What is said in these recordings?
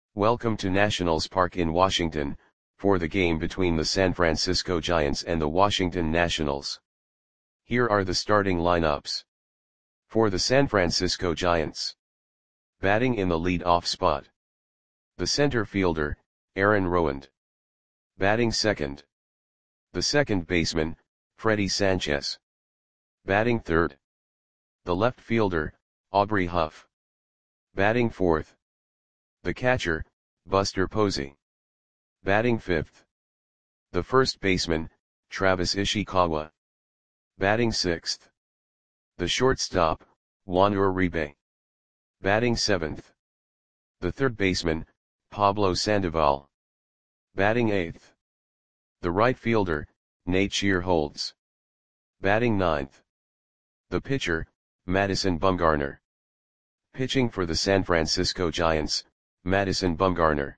Welcome to Nationals Park in Washington, for the game between the San Francisco Giants and the Washington Nationals. Here are the starting lineups. For the San Francisco Giants. Batting in the lead-off spot. The center fielder, Aaron Rowand. Batting second. The second baseman, Freddie Sanchez. Batting third. The left fielder, Aubrey Huff. Batting fourth. The catcher, Buster Posey. Batting fifth. The first baseman, Travis Ishikawa. Batting sixth. The shortstop, Juan Uribe. Batting seventh. The third baseman, Pablo Sandoval. Batting eighth. The right fielder, Nate Shearholtz. Batting ninth. The pitcher, Madison Bumgarner. Pitching for the San Francisco Giants, Madison Bumgarner.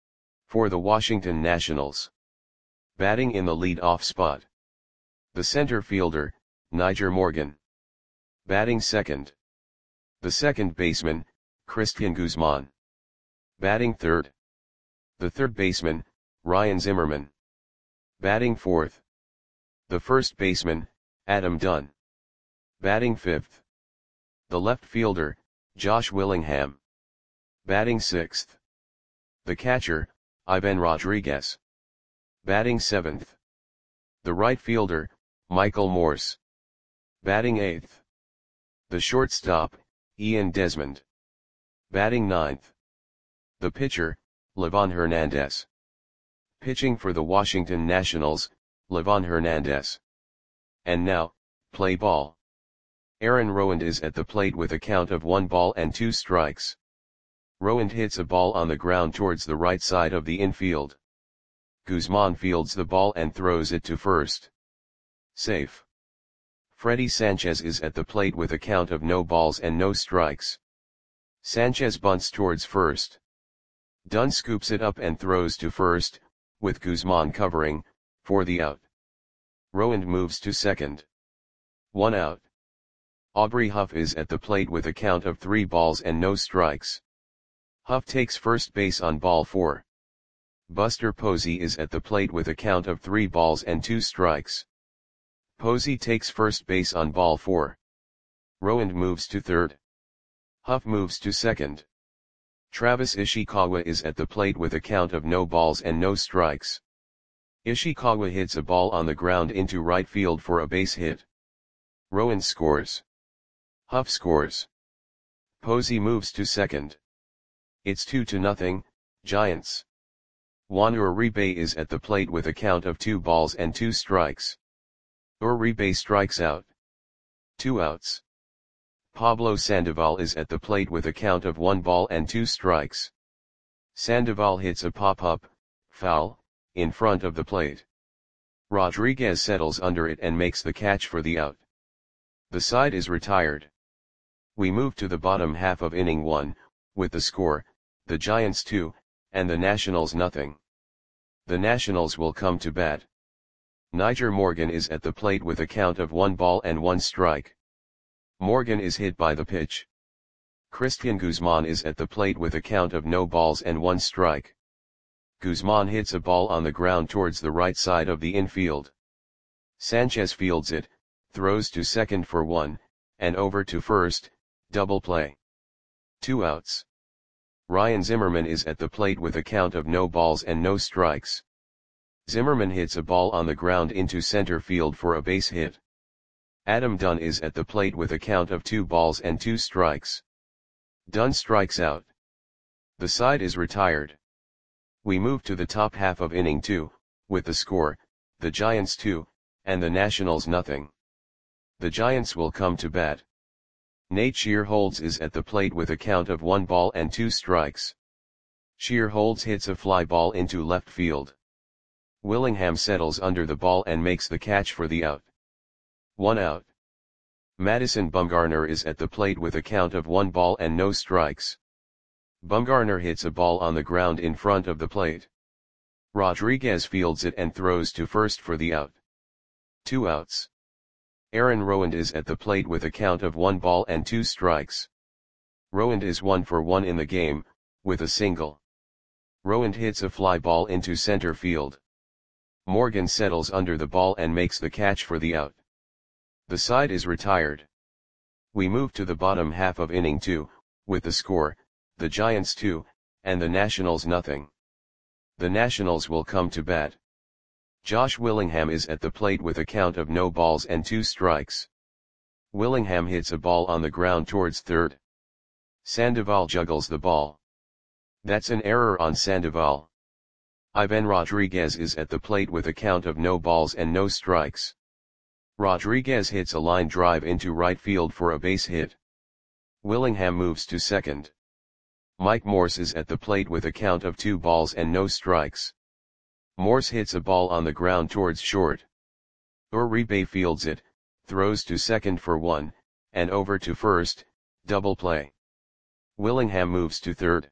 For the Washington Nationals. Batting in the lead-off spot. The center fielder, Nyjer Morgan. Batting second. The second baseman, Cristian Guzman. Batting third. The third baseman, Ryan Zimmerman. Batting fourth. The first baseman, Adam Dunn. Batting fifth. The left fielder, Josh Willingham. Batting sixth. The catcher, Ivan Rodriguez. Batting seventh. The right fielder, Michael Morse. Batting eighth. The shortstop, Ian Desmond. Batting ninth. The pitcher, Livan Hernandez. Pitching for the Washington Nationals, Livan Hernandez. And now, play ball. Aaron Rowand is at the plate with a count of 1 ball and 2 strikes. Rowand hits a ball on the ground towards the right side of the infield. Guzman fields the ball and throws it to first. Safe. Freddie Sanchez is at the plate with a count of no balls and no strikes. Sanchez bunts towards first. Dunn scoops it up and throws to first, with Guzman covering, for the out. Rowand moves to second. 1 out. Aubrey Huff is at the plate with a count of 3 balls and no strikes. Huff takes first base on ball 4. Buster Posey is at the plate with a count of 3 balls and 2 strikes. Posey takes first base on ball 4. Rowand moves to third. Huff moves to second. Travis Ishikawa is at the plate with a count of no balls and no strikes. Ishikawa hits a ball on the ground into right field for a base hit. Rowand scores. Huff scores. Posey moves to second. It's 2-0, Giants. Juan Uribe is at the plate with a count of 2 balls and 2 strikes. Uribe strikes out. 2 outs. Pablo Sandoval is at the plate with a count of 1 ball and 2 strikes. Sandoval hits a pop-up, foul, in front of the plate. Rodriguez settles under it and makes the catch for the out. The side is retired. We move to the bottom half of inning 1, with the score, the Giants 2, and the Nationals nothing. The Nationals will come to bat. Nyjer Morgan is at the plate with a count of 1 ball and 1 strike. Morgan is hit by the pitch. Cristian Guzman is at the plate with a count of no balls and 1 strike. Guzman hits a ball on the ground towards the right side of the infield. Sanchez fields it, throws to second for 1, and over to first, double play. 2 outs. Ryan Zimmerman is at the plate with a count of no balls and no strikes. Zimmerman hits a ball on the ground into center field for a base hit. Adam Dunn is at the plate with a count of 2 balls and 2 strikes. Dunn strikes out. The side is retired. We move to the top half of inning 2, with the score, the Giants 2, and the Nationals nothing. The Giants will come to bat. Nate Shearholtz is at the plate with a count of 1 ball and 2 strikes. Shearholtz hits a fly ball into left field. Willingham settles under the ball and makes the catch for the out. 1 out. Madison Bumgarner is at the plate with a count of 1 ball and no strikes. Bumgarner hits a ball on the ground in front of the plate. Rodriguez fields it and throws to first for the out. 2 outs. Aaron Rowand is at the plate with a count of 1 ball and 2 strikes. Rowand is 1 for 1 in the game, with a single. Rowand hits a fly ball into center field. Morgan settles under the ball and makes the catch for the out. The side is retired. We move to the bottom half of inning 2, with the score, the Giants 2, and the Nationals nothing. The Nationals will come to bat. Josh Willingham is at the plate with a count of no balls and 2 strikes. Willingham hits a ball on the ground towards third. Sandoval juggles the ball. That's an error on Sandoval. Ivan Rodriguez is at the plate with a count of no balls and no strikes. Rodriguez hits a line drive into right field for a base hit. Willingham moves to second. Mike Morse is at the plate with a count of 2 balls and no strikes. Morse hits a ball on the ground towards short. Uribe fields it, throws to second for 1, and over to first, double play. Willingham moves to third.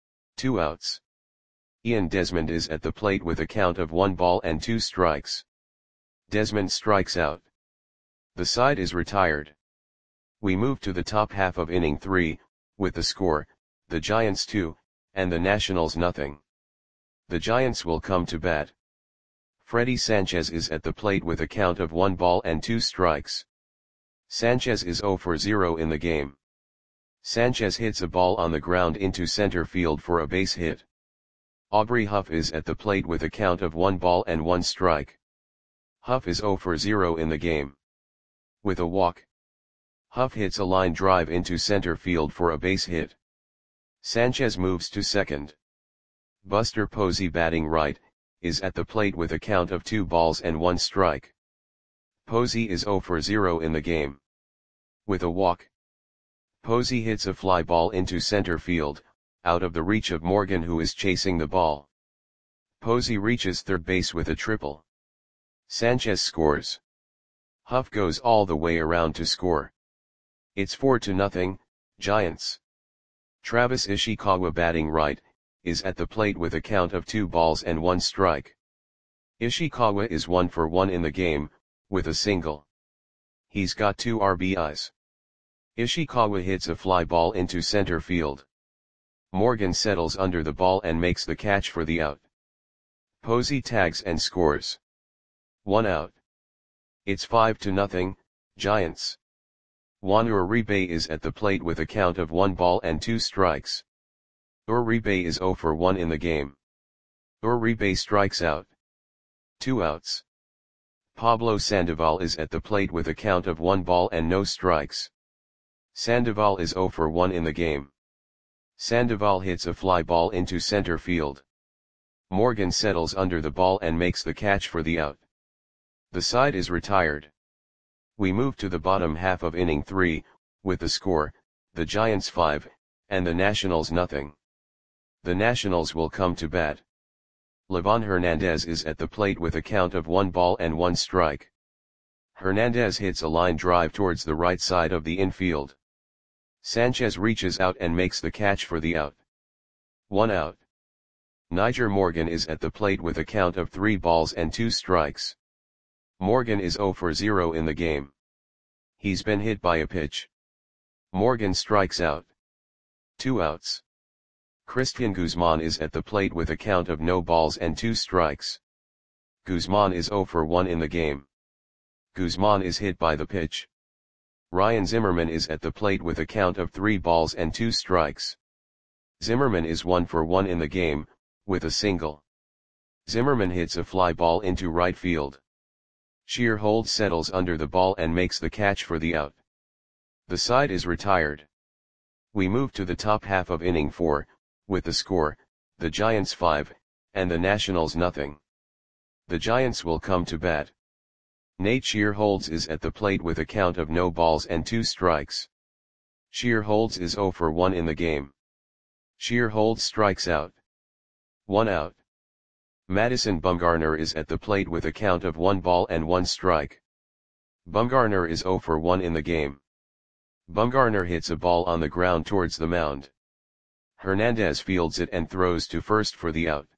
2 outs. Ian Desmond is at the plate with a count of 1 ball and 2 strikes. Desmond strikes out. The side is retired. We move to the top half of inning 3, with the score, the Giants 2, and the Nationals nothing. The Giants will come to bat. Freddie Sanchez is at the plate with a count of 1 ball and 2 strikes. Sanchez is 0 for 0 in the game. Sanchez hits a ball on the ground into center field for a base hit. Aubrey Huff is at the plate with a count of 1 ball and 1 strike. Huff is 0 for 0 in the game. With a walk, Huff hits a line drive into center field for a base hit. Sanchez moves to second. Buster Posey, batting right, is at the plate with a count of 2 balls and 1 strike. Posey is 0 for 0 in the game. With a walk, Posey hits a fly ball into center field, out of the reach of Morgan, who is chasing the ball. Posey reaches third base with a triple. Sanchez scores. Huff goes all the way around to score. It's 4-0, Giants. Travis Ishikawa, batting right, is at the plate with a count of 2 balls and 1 strike. Ishikawa is 1 for 1 in the game, with a single. He's got 2 RBIs. Ishikawa hits a fly ball into center field. Morgan settles under the ball and makes the catch for the out. Posey tags and scores. 1 out. It's 5-0, Giants. Juan Uribe is at the plate with a count of 1 ball and 2 strikes. Uribe is 0 for 1 in the game. Uribe strikes out. 2 outs. Pablo Sandoval is at the plate with a count of 1 ball and no strikes. Sandoval is 0 for 1 in the game. Sandoval hits a fly ball into center field. Morgan settles under the ball and makes the catch for the out. The side is retired. We move to the bottom half of inning 3, with the score, the Giants 5, and the Nationals nothing. The Nationals will come to bat. Livan Hernandez is at the plate with a count of 1 ball and 1 strike. Hernandez hits a line drive towards the right side of the infield. Sanchez reaches out and makes the catch for the out. 1 out. Niger Morgan is at the plate with a count of 3 balls and 2 strikes. Morgan is 0 for 0 in the game. He's been hit by a pitch. Morgan strikes out. 2 outs. Christian Guzman is at the plate with a count of no balls and 2 strikes. Guzman is 0 for 1 in the game. Guzman is hit by the pitch. Ryan Zimmerman is at the plate with a count of 3 balls and 2 strikes. Zimmerman is 1 for 1 in the game, with a single. Zimmerman hits a fly ball into right field. Shearholtz settles under the ball and makes the catch for the out. The side is retired. We move to the top half of inning 4, with the score, the Giants 5, and the Nationals nothing. The Giants will come to bat. Nate Shearholtz is at the plate with a count of no balls and 2 strikes. Shearholtz is 0 for 1 in the game. Shearholtz strikes out. 1 out. Madison Bumgarner is at the plate with a count of 1 ball and 1 strike. Bumgarner is 0 for 1 in the game. Bumgarner hits a ball on the ground towards the mound. Hernandez fields it and throws to first for the out.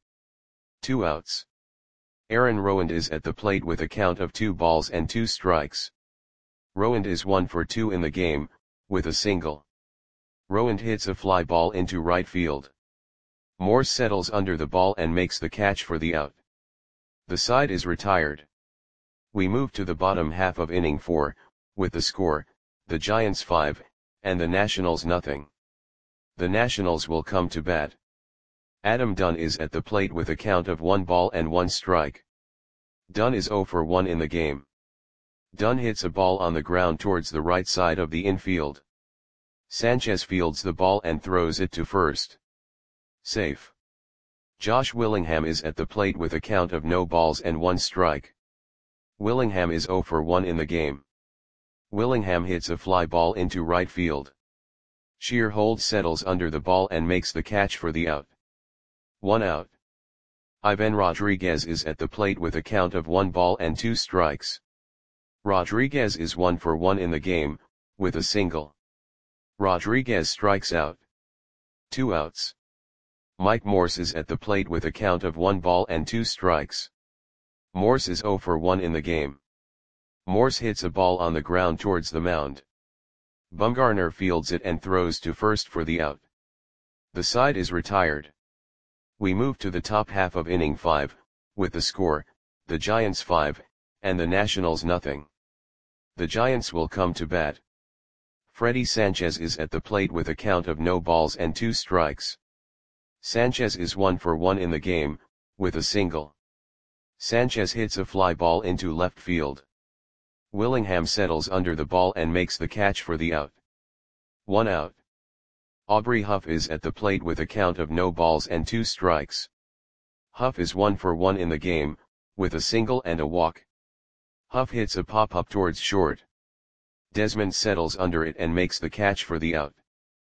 2 outs. Aaron Rowand is at the plate with a count of 2 balls and 2 strikes. Rowand is 1 for 2 in the game, with a single. Rowand hits a fly ball into right field. Morse settles under the ball and makes the catch for the out. The side is retired. We move to the bottom half of inning 4, with the score, the Giants 5, and the Nationals nothing. The Nationals will come to bat. Adam Dunn is at the plate with a count of 1 ball and 1 strike. Dunn is 0 for 1 in the game. Dunn hits a ball on the ground towards the right side of the infield. Sanchez fields the ball and throws it to first. Safe. Josh Willingham is at the plate with a count of no balls and 1 strike. Willingham is 0 for 1 in the game. Willingham hits a fly ball into right field. Shearhold settles under the ball and makes the catch for the out. 1 out. Ivan Rodriguez is at the plate with a count of 1 ball and 2 strikes. Rodriguez is 1 for 1 in the game, with a single. Rodriguez strikes out. 2 outs. Mike Morse is at the plate with a count of 1 ball and 2 strikes. Morse is 0 for 1 in the game. Morse hits a ball on the ground towards the mound. Bumgarner fields it and throws to first for the out. The side is retired. We move to the top half of inning 5, with the score, the Giants 5, and the Nationals nothing. The Giants will come to bat. Freddie Sanchez is at the plate with a count of no balls and 2 strikes. Sanchez is 1 for 1 in the game, with a single. Sanchez hits a fly ball into left field. Willingham settles under the ball and makes the catch for the out. 1 out. Aubrey Huff is at the plate with a count of no balls and 2 strikes. Huff is 1 for 1 in the game, with a single and a walk. Huff hits a pop-up towards short. Desmond settles under it and makes the catch for the out.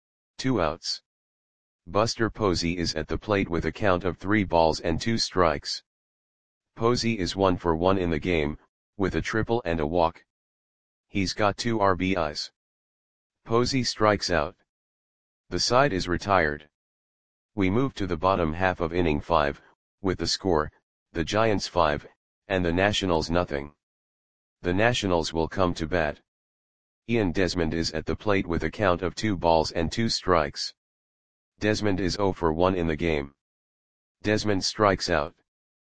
2 outs. Buster Posey is at the plate with a count of 3 balls and 2 strikes. Posey is 1 for 1 in the game, with a triple and a walk. He's got 2 RBIs. Posey strikes out. The side is retired. We move to the bottom half of inning 5, with the score, the Giants 5, and the Nationals nothing. The Nationals will come to bat. Ian Desmond is at the plate with a count of 2 balls and 2 strikes. Desmond is 0 for 1 in the game. Desmond strikes out.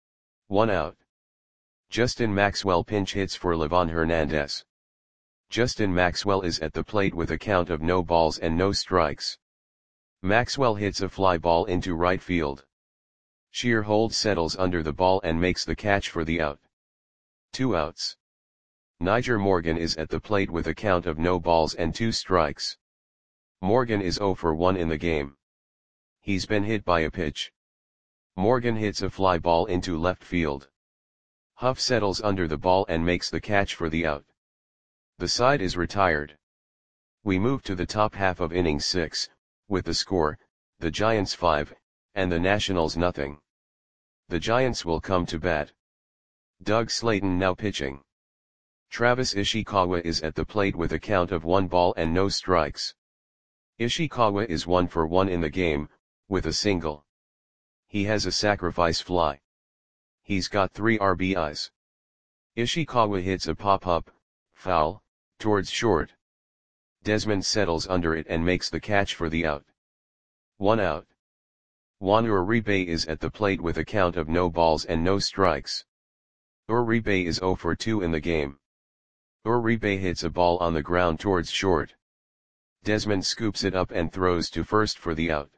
1 out. Justin Maxwell pinch hits for Livan Hernandez. Justin Maxwell is at the plate with a count of no balls and no strikes. Maxwell hits a fly ball into right field. Shearhold settles under the ball and makes the catch for the out. 2 outs. Niger Morgan is at the plate with a count of no balls and 2 strikes. Morgan is 0 for 1 in the game. He's been hit by a pitch. Morgan hits a fly ball into left field. Huff settles under the ball and makes the catch for the out. The side is retired. We move to the top half of inning 6, with the score, the Giants 5, and the Nationals nothing. The Giants will come to bat. Doug Slayton now pitching. Travis Ishikawa is at the plate with a count of 1 ball and no strikes. Ishikawa is 1 for 1 in the game, with a single. He has a sacrifice fly. He's got 3 RBIs. Ishikawa hits a pop-up, foul, towards short. Desmond settles under it and makes the catch for the out. 1 out. Juan Uribe is at the plate with a count of no balls and no strikes. Uribe is 0 for 2 in the game. Uribe hits a ball on the ground towards short. Desmond scoops it up and throws to first for the out.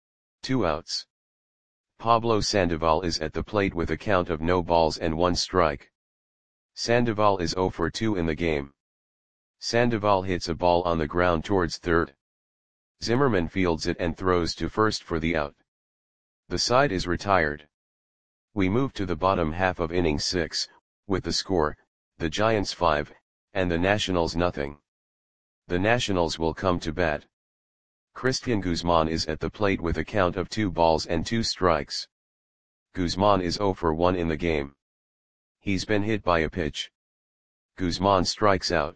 2 outs. Pablo Sandoval is at the plate with a count of no balls and 1 strike. Sandoval is 0 for 2 in the game. Sandoval hits a ball on the ground towards third. Zimmerman fields it and throws to first for the out. The side is retired. We move to the bottom half of inning 6, with the score, the Giants 5, and the Nationals nothing. The Nationals will come to bat. Christian Guzman is at the plate with a count of 2 balls and 2 strikes. Guzman is 0 for 1 in the game. He's been hit by a pitch. Guzman strikes out.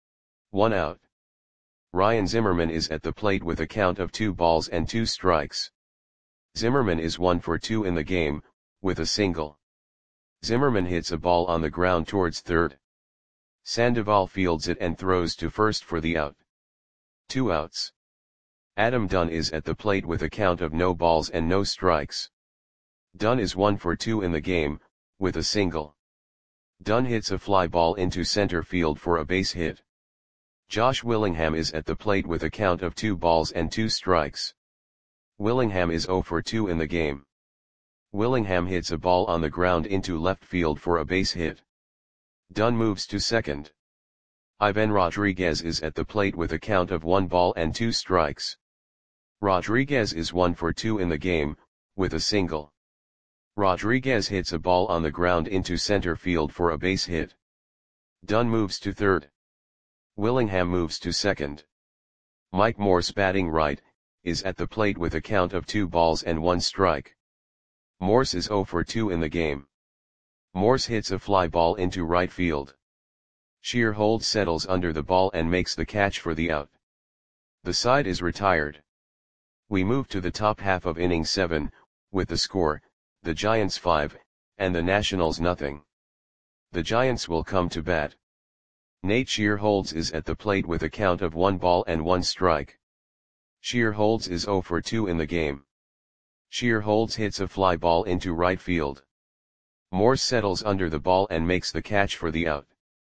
1 out. Ryan Zimmerman is at the plate with a count of 2 balls and 2 strikes. Zimmerman is 1 for 2 in the game, with a single. Zimmerman hits a ball on the ground towards third. Sandoval fields it and throws to first for the out. 2 outs. Adam Dunn is at the plate with a count of no balls and no strikes. Dunn is 1 for 2 in the game, with a single. Dunn hits a fly ball into center field for a base hit. Josh Willingham is at the plate with a count of 2 balls and 2 strikes. Willingham is 0 for 2 in the game. Willingham hits a ball on the ground into left field for a base hit. Dunn moves to second. Ivan Rodriguez is at the plate with a count of 1 ball and 2 strikes. Rodriguez is 1 for 2 in the game, with a single. Rodriguez hits a ball on the ground into center field for a base hit. Dunn moves to third. Willingham moves to second. Mike Morse, batting right, is at the plate with a count of 2 balls and 1 strike. Morse is 0 for 2 in the game. Morse hits a fly ball into right field. Shearholtz settles under the ball and makes the catch for the out. The side is retired. We move to the top half of inning 7, with the score, the Giants 5, and the Nationals nothing. The Giants will come to bat. Nate Shearholtz is at the plate with a count of 1 ball and 1 strike. Shearholtz is 0 for 2 in the game. Shearholtz hits a fly ball into right field. Morse settles under the ball and makes the catch for the out.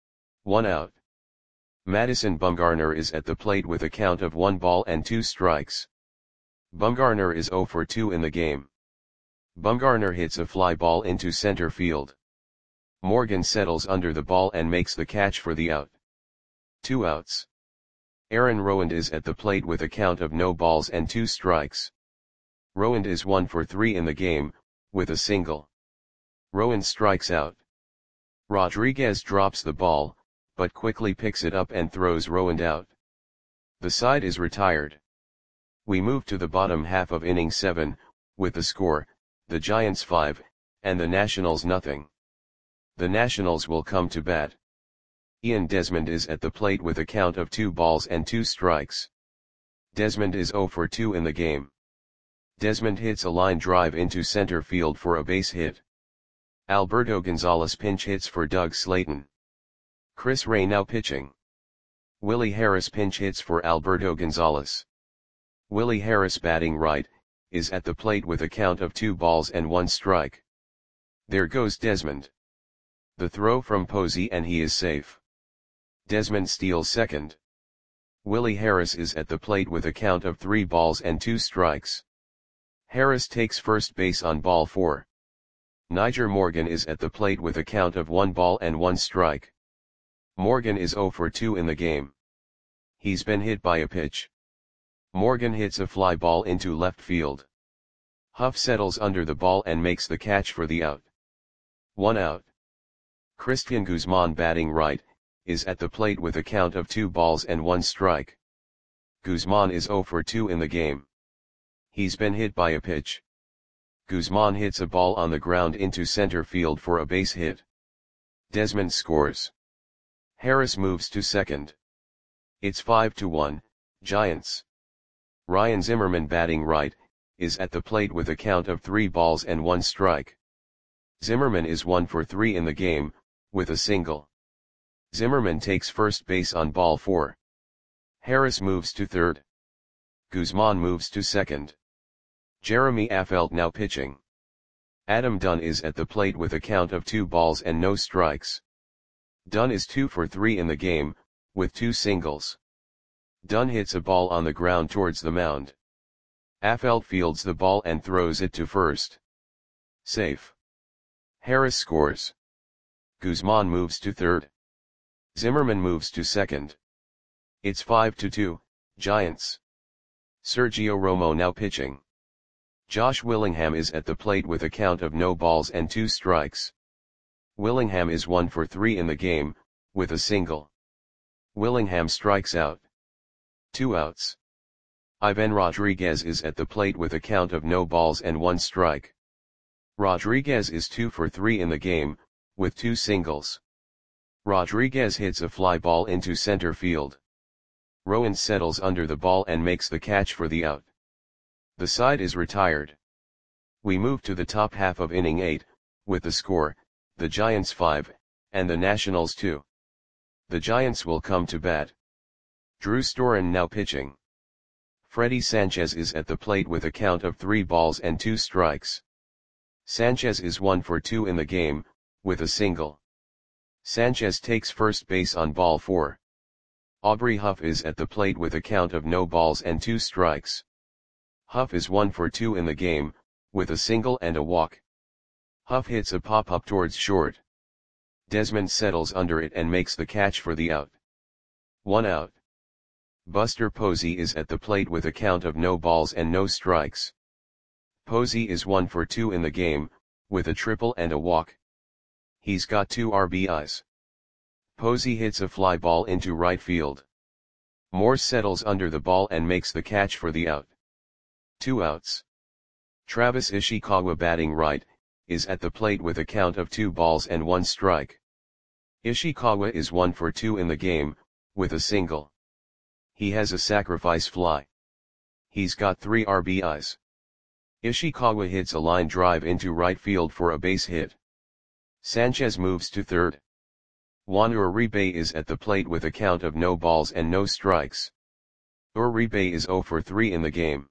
1 out. Madison Bumgarner is at the plate with a count of 1 ball and 2 strikes. Bumgarner is 0 for 2 in the game. Bumgarner hits a fly ball into center field. Morgan settles under the ball and makes the catch for the out. 2 outs. Aaron Rowand is at the plate with a count of no balls and 2 strikes. Rowand is 1 for 3 in the game, with a single. Rowand strikes out. Rodriguez drops the ball, but quickly picks it up and throws Rowand out. The side is retired. We move to the bottom half of inning 7, with the score, the Giants 5, and the Nationals nothing. The Nationals will come to bat. Ian Desmond is at the plate with a count of 2 balls and 2 strikes. Desmond is 0 for 2 in the game. Desmond hits a line drive into center field for a base hit. Alberto Gonzalez pinch hits for Doug Slayton. Chris Ray now pitching. Willie Harris pinch hits for Alberto Gonzalez. Willie Harris, batting right, is at the plate with a count of 2 balls and 1 strike. There goes Desmond. The throw from Posey and he is safe. Desmond steals second. Willie Harris is at the plate with a count of 3 balls and 2 strikes. Harris takes first base on ball 4. Nyjer Morgan is at the plate with a count of 1 ball and 1 strike. Morgan is 0 for 2 in the game. He's been hit by a pitch. Morgan hits a fly ball into left field. Huff settles under the ball and makes the catch for the out. 1 out. Christian Guzman, batting right, is at the plate with a count of 2 balls and 1 strike. Guzman is 0 for 2 in the game. He's been hit by a pitch. Guzman hits a ball on the ground into center field for a base hit. Desmond scores. Harris moves to second. It's 5-1, Giants. Ryan Zimmerman, batting right, is at the plate with a count of 3 balls and 1 strike. Zimmerman is 1 for 3 in the game, with a single. Zimmerman takes first base on ball 4. Harris moves to third. Guzman moves to second. Jeremy Affeldt now pitching. Adam Dunn is at the plate with a count of 2 balls and no strikes. Dunn is 2 for 3 in the game, with 2 singles. Dunn hits a ball on the ground towards the mound. Affeldt fields the ball and throws it to first. Safe. Harris scores. Guzman moves to third. Zimmerman moves to second. It's 5-2, Giants. Sergio Romo now pitching. Josh Willingham is at the plate with a count of no balls and 2 strikes. Willingham is 1 for 3 in the game, with a single. Willingham strikes out. 2 outs. Ivan Rodriguez is at the plate with a count of no balls and 1 strike. Rodriguez is 2 for 3 in the game, with 2 singles. Rodriguez hits a fly ball into center field. Rowand settles under the ball and makes the catch for the out. The side is retired. We move to the top half of inning 8, with the score, the Giants 5, and the Nationals 2. The Giants will come to bat. Drew Storen now pitching. Freddy Sanchez is at the plate with a count of 3 balls and 2 strikes. Sanchez is 1 for 2 in the game, with a single. Sanchez takes first base on ball 4. Aubrey Huff is at the plate with a count of no balls and 2 strikes. Huff is 1 for 2 in the game, with a single and a walk. Huff hits a pop-up towards short. Desmond settles under it and makes the catch for the out. 1 out. Buster Posey is at the plate with a count of no balls and no strikes. Posey is 1 for 2 in the game, with a triple and a walk. He's got 2 RBIs. Posey hits a fly ball into right field. Morse settles under the ball and makes the catch for the out. 2 outs. Travis Ishikawa, batting right, is at the plate with a count of 2 balls and 1 strike. Ishikawa is 1 for 2 in the game, with a single. He has a sacrifice fly. He's got 3 RBIs. Ishikawa hits a line drive into right field for a base hit. Sanchez moves to third. Juan Uribe is at the plate with a count of no balls and no strikes. Uribe is 0 for 3 in the game.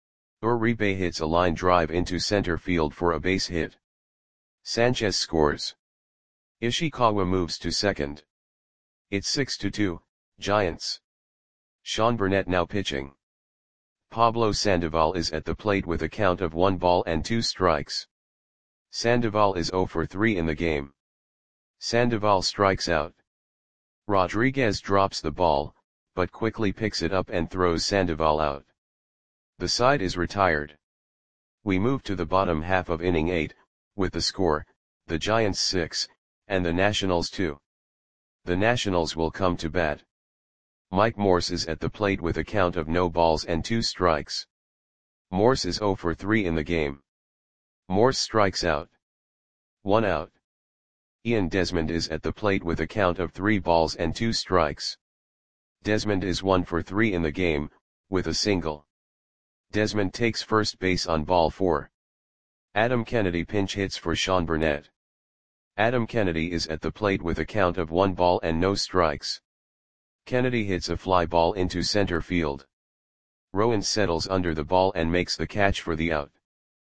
Uribe hits a line drive into center field for a base hit. Sanchez scores. Ishikawa moves to second. It's 6-2, Giants. Sean Burnett now pitching. Pablo Sandoval is at the plate with a count of 1 ball and 2 strikes. Sandoval is 0 for 3 in the game. Sandoval strikes out. Rodriguez drops the ball, but quickly picks it up and throws Sandoval out. The side is retired. We move to the bottom half of inning 8, with the score, the Giants 6, and the Nationals 2. The Nationals will come to bat. Mike Morse is at the plate with a count of no balls and 2 strikes. Morse is 0 for 3 in the game. Morse strikes out. 1 out. Ian Desmond is at the plate with a count of 3 balls and 2 strikes. Desmond is 1 for 3 in the game, with a single. Desmond takes first base on ball 4. Adam Kennedy pinch hits for Sean Burnett. Adam Kennedy is at the plate with a count of 1 ball and no strikes. Kennedy hits a fly ball into center field. Rowan settles under the ball and makes the catch for the out.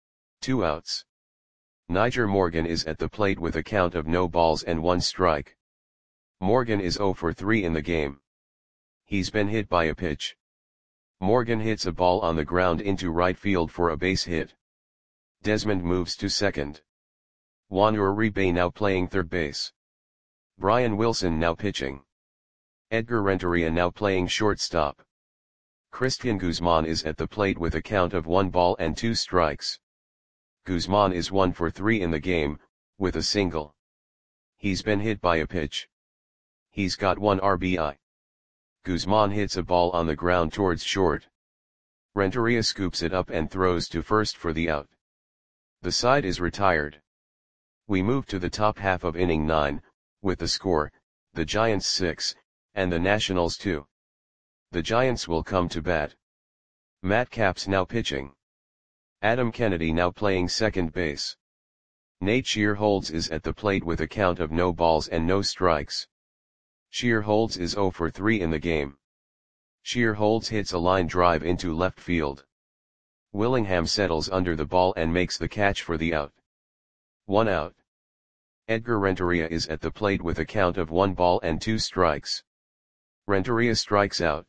2 outs. Niger Morgan is at the plate with a count of no balls and 1 strike. Morgan is 0 for 3 in the game. He's been hit by a pitch. Morgan hits a ball on the ground into right field for a base hit. Desmond moves to second. Juan Uribe now playing third base. Brian Wilson now pitching. Edgar Renteria now playing shortstop. Christian Guzman is at the plate with a count of 1 ball and 2 strikes. Guzman is 1 for 3 in the game, with a single. He's been hit by a pitch. He's got 1 RBI. Guzman hits a ball on the ground towards short. Renteria scoops it up and throws to first for the out. The side is retired. We move to the top half of inning 9, with the score, the Giants 6, and the Nationals 2. The Giants will come to bat. Matt Capps now pitching. Adam Kennedy now playing second base. Nate Shearholds is at the plate with a count of no balls and no strikes. Shearholds is 0 for 3 in the game. Shearholds hits a line drive into left field. Willingham settles under the ball and makes the catch for the out. 1 out. Edgar Renteria is at the plate with a count of 1 ball and 2 strikes. Renteria strikes out.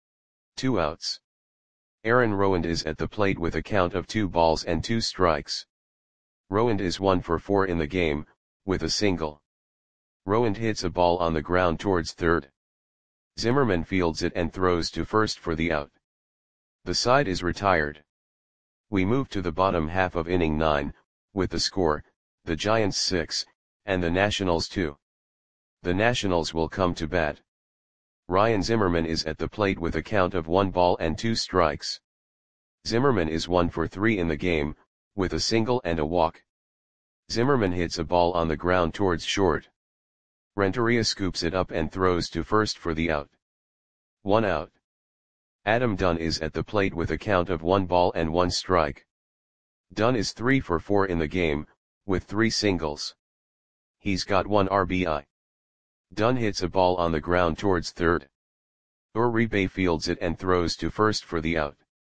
2 outs. Aaron Rowand is at the plate with a count of 2 balls and 2 strikes. Rowand is 1 for 4 in the game, with a single. Rowand hits a ball on the ground towards third. Zimmerman fields it and throws to first for the out. The side is retired. We move to the bottom half of inning 9, with the score, the Giants 6, and the Nationals 2. The Nationals will come to bat. Ryan Zimmerman is at the plate with a count of 1 ball and 2 strikes. Zimmerman is 1 for 3 in the game, with a single and a walk. Zimmerman hits a ball on the ground towards short. Renteria scoops it up and throws to first for the out. 1 out. Adam Dunn is at the plate with a count of 1 ball and 1 strike. Dunn is 3 for 4 in the game, with 3 singles. He's got 1 RBI. Dunn hits a ball on the ground towards third. Uribe fields it and throws to first for the out.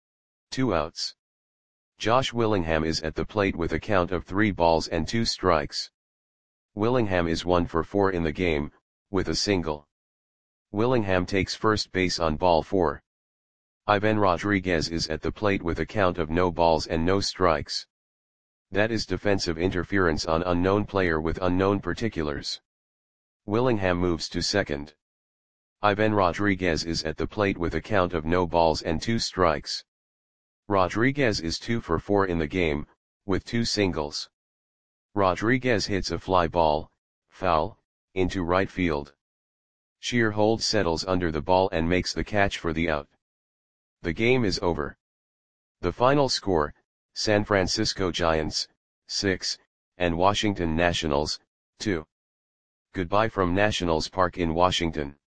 2 outs. Josh Willingham is at the plate with a count of 3 balls and 2 strikes. Willingham is 1 for 4 in the game, with a single. Willingham takes first base on ball 4. Ivan Rodriguez is at the plate with a count of no balls and no strikes. That is defensive interference on unknown player with unknown particulars. Willingham moves to second. Ivan Rodriguez is at the plate with a count of no balls and 2 strikes. Rodriguez is 2 for 4 in the game, with 2 singles. Rodriguez hits a fly ball, foul, into right field. Shearhold settles under the ball and makes the catch for the out. The game is over. The final score, San Francisco Giants, 6, and Washington Nationals, 2. Goodbye from Nationals Park in Washington.